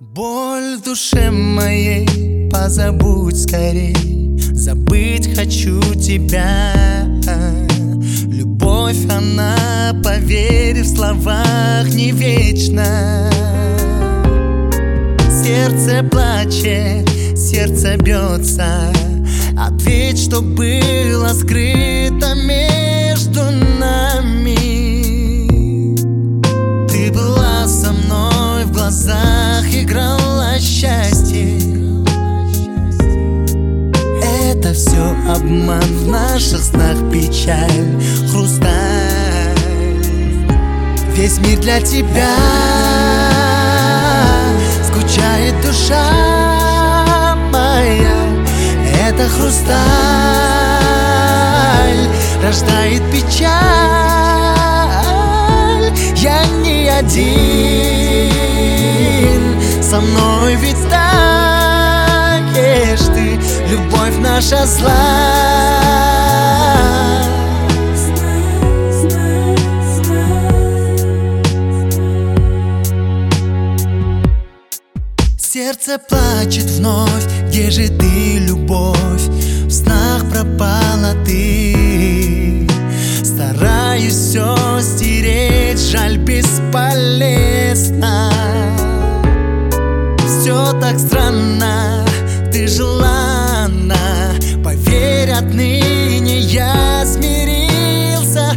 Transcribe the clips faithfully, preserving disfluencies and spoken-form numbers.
Боль в душе моей позабудь скорей, забыть хочу тебя. Любовь, она, поверь, в словах не вечна. Сердце плачет, сердце бьется, ответь, что было скрыто между нами. Ты была со мной, в глазах играла счастье. Это все обман, в наших снах печаль, хрусталь. Весь мир для тебя, скучает душа моя. Это хрусталь рождает печаль. Я не один, со мной ведь таешь ты, любовь наша зла. Сердце плачет вновь, где же ты, любовь? В снах пропала ты. Стараюсь все стереть, жаль, бесполезно. Все так странно, ты желанна. Поверь, отныне я смирился.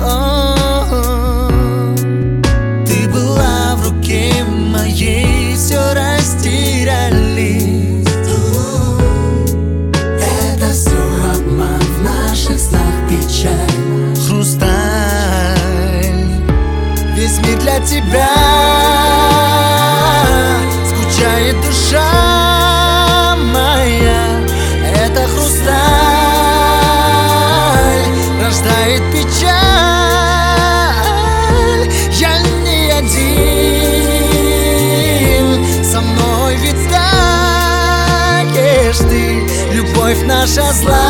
О-о-о. Ты была в руке моей, все растеряли. Это все обман, в наших снах печаль, хрусталь. Весь мир для тебя, скучает душа моя. Это хрусталь рождает печаль. Я не один, со мной ведь таешь ты, любовь наша зла.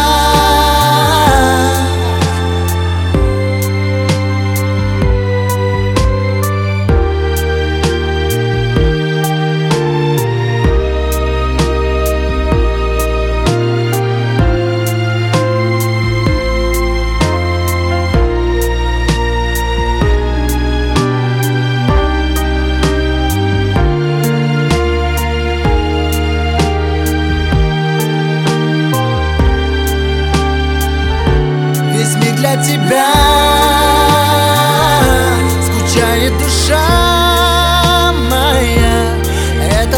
Для тебя скучает душа моя. Это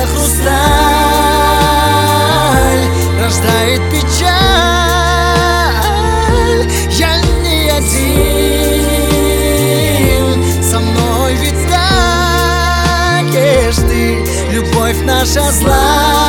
хрусталь рождает печаль. Я не один, со мной ведь таешь ты, любовь наша зла.